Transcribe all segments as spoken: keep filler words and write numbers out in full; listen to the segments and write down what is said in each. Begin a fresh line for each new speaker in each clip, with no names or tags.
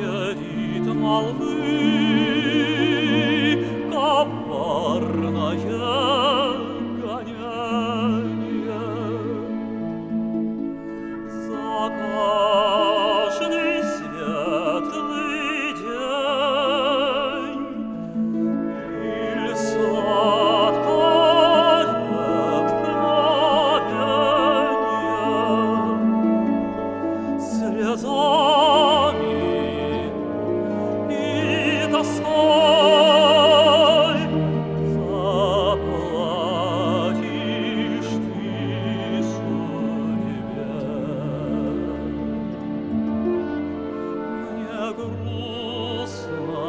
щадит молвы коварное гоняние. За каждый светлый день иль сладкое мгновенье слезами и тоской заплатишь ты судьбе. Мне грустно,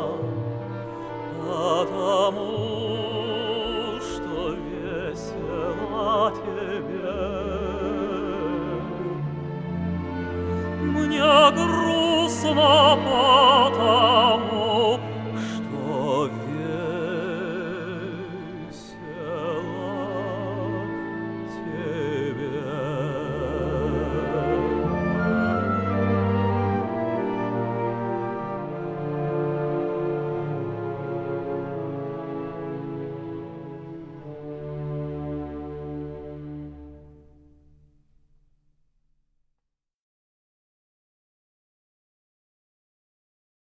потому что весело тебе. Мне грустно,